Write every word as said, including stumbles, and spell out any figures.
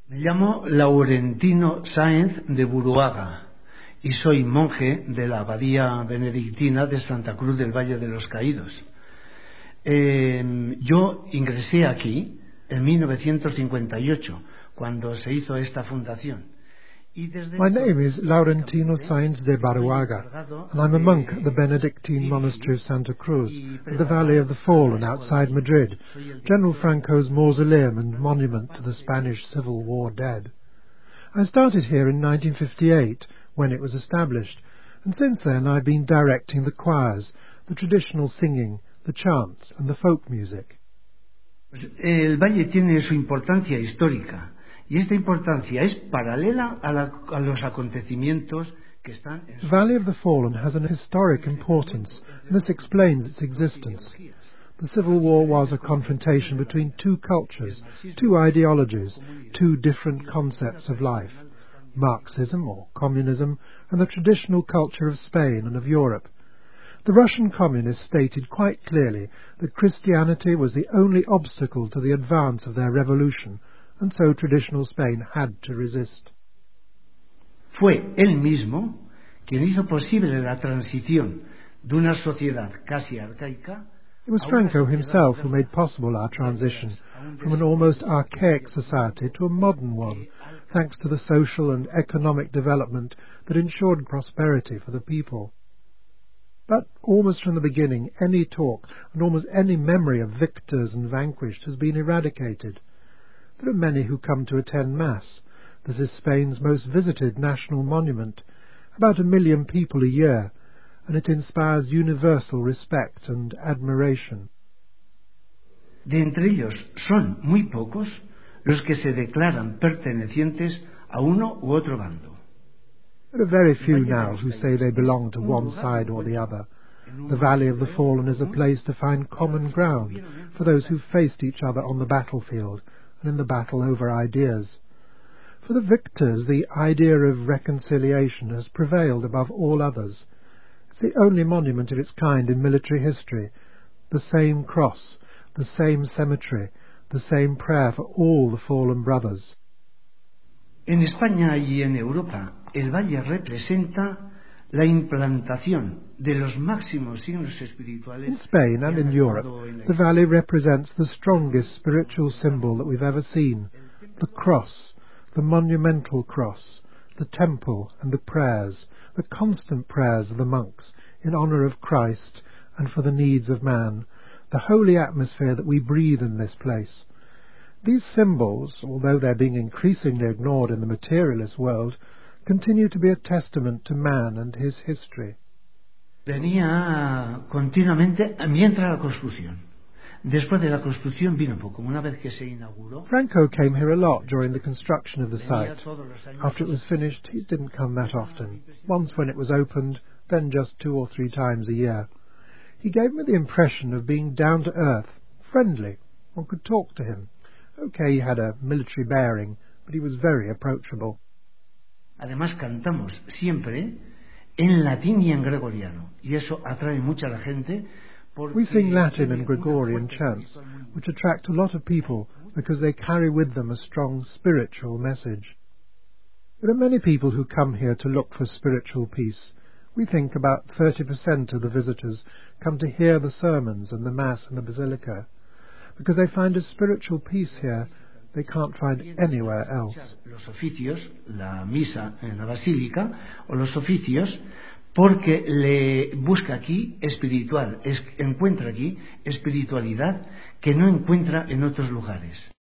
Me llamo Laurentino Sáenz de Buruaga y soy monje de la Abadía Benedictina de Santa Cruz del Valle de los Caídos. Eh, yo ingresé aquí en mil novecientos cincuenta y ocho, cuando se hizo esta fundación. My name is Laurentino Sáenz de Buruaga, and I'm a monk at the Benedictine Monastery of Santa Cruz, in the Valley of the Fallen outside Madrid, General Franco's mausoleum and monument to the Spanish Civil War dead. I started here in nineteen fifty-eight, when it was established, and since then I've been directing the choirs, the traditional singing, the chants and the folk music. El valle tiene su importancia histórica. Y esta importancia es paralela a, la, a los acontecimientos que están en The Valley of the Fallen has an historic importance, and this explains its existence. The Civil War was a confrontation between two cultures, two ideologies, two different concepts of life, Marxism or communism and the traditional culture of Spain and of Europe. The Russian communists stated quite clearly that Christianity was the only obstacle to the advance of their revolution, and so traditional Spain had to resist. Fue él mismo quien hizo posible la transición de una sociedad casi arcaica. It was Franco himself who made possible our transition from an almost archaic society to a modern one, thanks to the social and economic development that ensured prosperity for the people. But almost from the beginning, any talk and almost any memory of victors and vanquished has been eradicated. There are many who come to attend Mass. This is Spain's most visited national monument, about a million people a year, and it inspires universal respect and admiration. De entre ellos son muy pocos los que se declaran pertenecientes a uno u otro bando. There are very few now who say they belong to one side or the other. The Valley of the Fallen is a place to find common ground for those who faced each other on the battlefield and in the battle over ideas. For the victors, the idea of reconciliation has prevailed above all others. It's the only monument of its kind in military history. The same cross, the same cemetery, the same prayer for all the fallen brothers. En España y en Europa, el valle representa la implantación de los máximos signos espirituales. In Spain and in Europe, the valley represents the strongest spiritual symbol that we've ever seen, the cross, the monumental cross, the temple and the prayers, the constant prayers of the monks in honour of Christ and for the needs of man, the holy atmosphere that we breathe in this place. These symbols, although they're being increasingly ignored in the materialist world, continue to be a testament to man and his history. Venía continuamente mientras la construcción. Después de la construcción vino poco. Una vez que se inauguró. Franco came here a lot during the construction of the site. After it was finished, he didn't come that often. Once when it was opened, then just two or three times a year. He gave me the impression of being down to earth, friendly. One could talk to him. Okay, he had a military bearing, but he was very approachable. Además cantamos siempre en latín y en gregoriano, y eso atrae mucho a la gente. We sing Latin and Gregorian chants, which attract a lot of people because they carry with them a strong spiritual message. There are many people who come here to look for spiritual peace. We think about thirty percent of the visitors come to hear the sermons and the Mass in the Basilica, because they find a spiritual peace here they can't find anywhere else. Los oficios, la misa en la basílica, o los oficios, porque le busca aquí espiritual, es, encuentra aquí espiritualidad que no encuentra en otros lugares.